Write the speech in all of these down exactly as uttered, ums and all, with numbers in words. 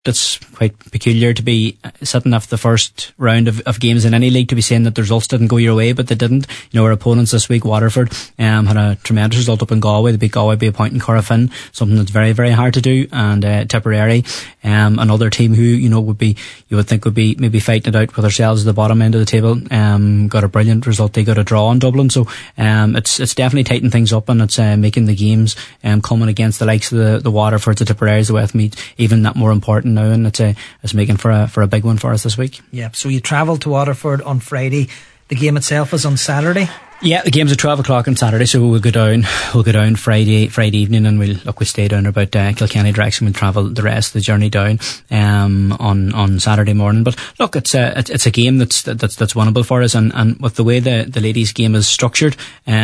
it's quite peculiar to be sitting after the first round of, of games in any league to be saying that the results didn't go your way, but they didn't. You know, our opponents this week, Waterford, um, had a tremendous result up in Galway. They beat Galway by a point in Corofin, something that's very, very hard to do. And uh, Tipperary, um, another team who, you know, would be, you would think would be maybe fighting it out with ourselves at the bottom end of the table, um, got a brilliant result. They got a draw in Dublin. So um, it's it's definitely tightened things up, and it's uh, making the games um, coming against the likes of the, the Waterfords, the Tipperaries, the Westmeath, even that more important now, and it's uh, it's making for a for a big one for us this week. Yeah, so you travel to Waterford on Friday. The game itself is on Saturday. Yeah, the game's at twelve o'clock on Saturday, so we'll go down. We'll go down Friday Friday evening, and we'll look. We stay down about uh, Kilkenny direction. We'll travel the rest of the journey down um, on on Saturday morning. But look, it's a it's a game that's that's that's winnable for us, and, and with the way the the ladies' game is structured,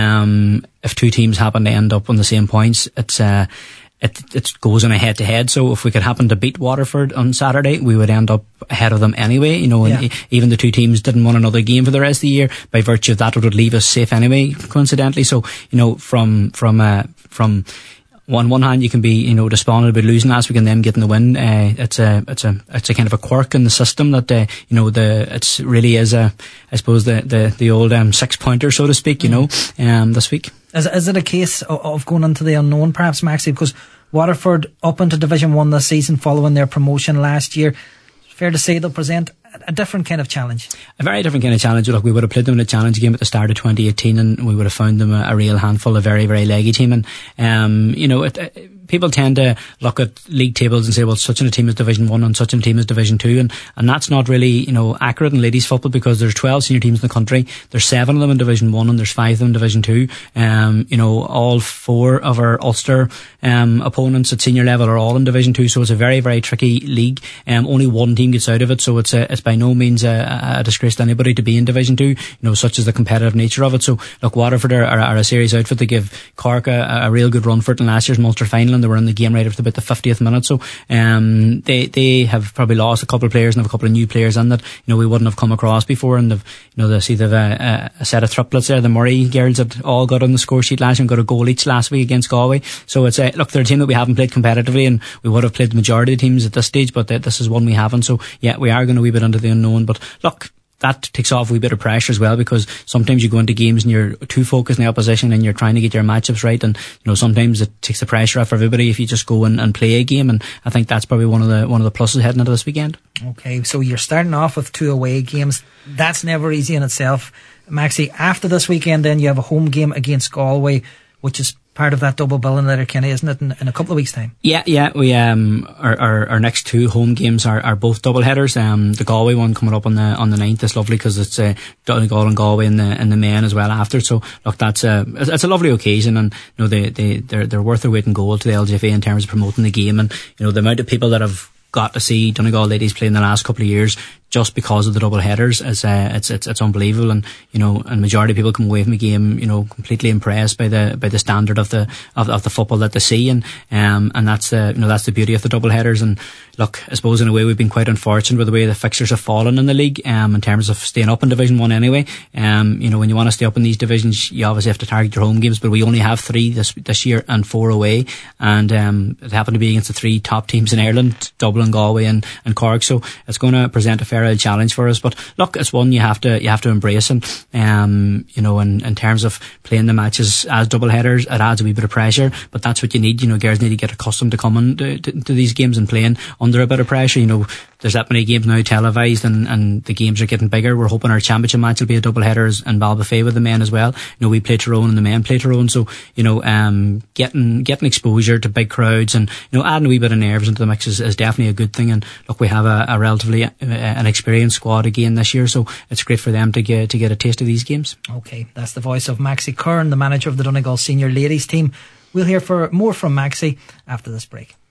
um, if two teams happen to end up on the same points, it's uh, It, it goes in a head to head. So if we could happen to beat Waterford on Saturday, we would end up ahead of them anyway. You know, and yeah. even the two teams didn't win another game for the rest of the year. By virtue of that, it would leave us safe anyway, coincidentally. So, you know, from, from, uh, from, on one hand, you can be, you know, despondent about losing last week and then getting the win. Uh, it's a, it's a, it's a kind of a quirk in the system that, uh, you know, the, it's really is a, I suppose the, the, the old, um, six pointer, so to speak, you mm. know, um, this week. Is, is it a case of, of going into the unknown, perhaps, Maxie? Because Waterford up into Division one this season following their promotion last year, fair to say they'll present a different kind of challenge. A very different kind of challenge. Look, we would have played them in a challenge game at the start of twenty eighteen, and we would have found them a, a real handful, a very, very leggy team. And, um, you know, it, it, people tend to look at league tables and say, well, such a team is Division one and such a team is Division two, and, and that's not really, you know, accurate in ladies football, because there's twelve senior teams in the country. There's seven of them in Division one and there's five of them in Division two. Um, you know, all four of our Ulster um, opponents at senior level are all in Division two, so it's a very, very tricky league. Um, only one team gets out of it, so it's a, it's by no means a, a disgrace to anybody to be in Division two, you know, such as the competitive nature of it. So, look, Waterford are, are, are a serious outfit. They give Cork a, a real good run for it in last year's Munster final, and they were in the game right up to about the fiftieth minute. So um, they they have probably lost a couple of players and have a couple of new players in that, you know, we wouldn't have come across before. And they've, you know, they see they've a, a set of triplets there. The Murray girls had all got on the score sheet last year and got a goal each last week against Galway. So it's a, look, they're a team that we haven't played competitively, and we would have played the majority of the teams at this stage, but this is one we haven't. So yeah, we are going a wee bit into the unknown. But look, that takes off a wee bit of pressure as well, because sometimes you go into games and you're too focused on the opposition and you're trying to get your matchups right, and you know, sometimes it takes the pressure off everybody if you just go in and play a game. And I think that's probably one of the one of the pluses heading into this weekend. Okay, so you're starting off with two away games. That's never easy in itself, Maxie. After this weekend, then you have a home game against Galway, which is part of that double bill in Letterkenny, isn't it, in, in a couple of weeks' time? Yeah, yeah. We um our our, our next two home games are, are both double headers. Um, the Galway one coming up on the on the ninth is lovely, because it's uh, Donegal and Galway in the in the main as well after. So look, that's a it's a lovely occasion, and you know they they they're they're worth their weight in gold to the L G F A in terms of promoting the game, and you know the amount of people that have got to see Donegal ladies play in the last couple of years just because of the double headers is uh, it's it's it's unbelievable. And you know, and majority of people come away from the game, you know, completely impressed by the by the standard of the of, of the football that they see, and um and that's the you know that's the beauty of the double headers. And look, I suppose in a way we've been quite unfortunate with the way the fixtures have fallen in the league, um in terms of staying up in Division One anyway. Um you know, when you want to stay up in these divisions, you obviously have to target your home games, but we only have three this this year and four away, and um it happened to be against the three top teams in Ireland, Dublin, Galway and, and Cork. So it's going to present a fair old challenge for us, but look, it's one you have to you have to embrace. And um you know, in, in terms of playing the matches as double headers, it adds a wee bit of pressure, but that's what you need. You know, girls need to get accustomed to coming to, to, to these games and playing under a bit of pressure. You know, there's that many games now televised, and, and the games are getting bigger. We're hoping our championship match will be a double header in Balbuffet with the men as well. You know, we play Tyrone and the men play Tyrone, so you know, um getting getting exposure to big crowds and you know adding a wee bit of nerves into the mix is, is definitely a good thing. And look, we have a, a relatively uh, an experienced squad again this year, so it's great for them to get to get a taste of these games. Okay, that's the voice of Maxie Curran, the manager of the Donegal senior ladies team. We'll hear for more from Maxie after this break.